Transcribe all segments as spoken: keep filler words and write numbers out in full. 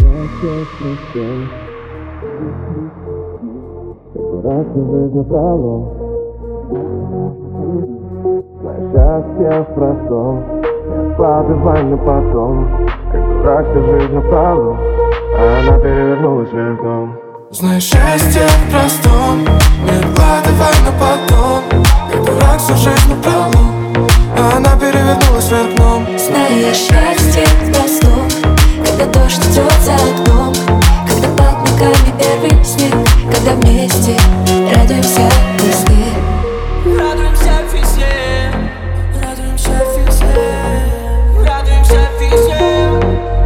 Дурак всю жизнь напролом. Знаешь, счастье в простом, не откладывай на потом. Как дурак всю жизнь напролом, а она перевернулась вверх дном. Знаешь, счастье в простом, не откладывай на потом. Как дурак всю жизнь напролом, а она перевернулась вверх дном. Знаешь, счастье в простом, когда дождь идет за окном, когда под ногами первый снег, когда вместе радуемся весне. Радуемся весне, радуемся весне, радуемся весне.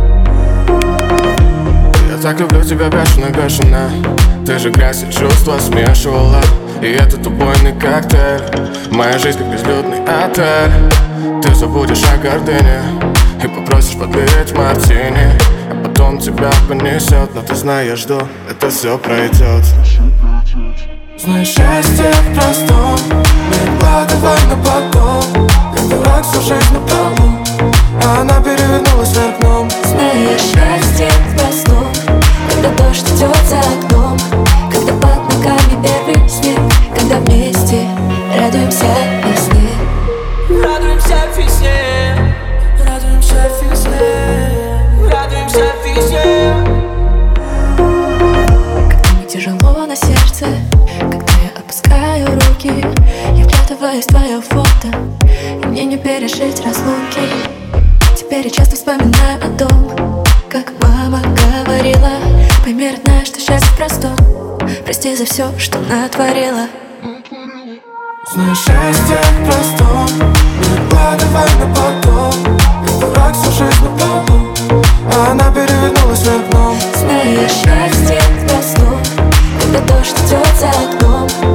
Я так люблю тебя бешено-бешено. Ты же грязь и чувства смешивала, и этот убойный коктейль. Моя жизнь как безлюдный отель. Ты забудешь о гордыне и попросишь подлить мартини, а потом тебя понесет. Но ты знаешь, жду, это все пройдет. Знаешь, счастье в простом, не откладывай на потом. Как дурак всю жизнь напролом, а она перевернулась вверх дном. Знаешь, счастье в простом, когда дождь идет за окном, когда под ногами первый снег, когда вместе радуемся весне. Радуемся весне, радуемся весне, радуемся весне. Когда мне тяжело на сердце, когда я опускаю руки, я вглядываюсь в твое фото, и мне не пережить разлуки. Теперь я часто вспоминаю о том, как мама говорила: пойми, родная, что счастье в простом, прости за все, что натворила. Знаешь, счастье в простом, не откладывай на потом. Как дурак всю жизнь напролом, а она перевернулась вверх дном. Знаешь, счастье в простом, когда дождь идет за окном,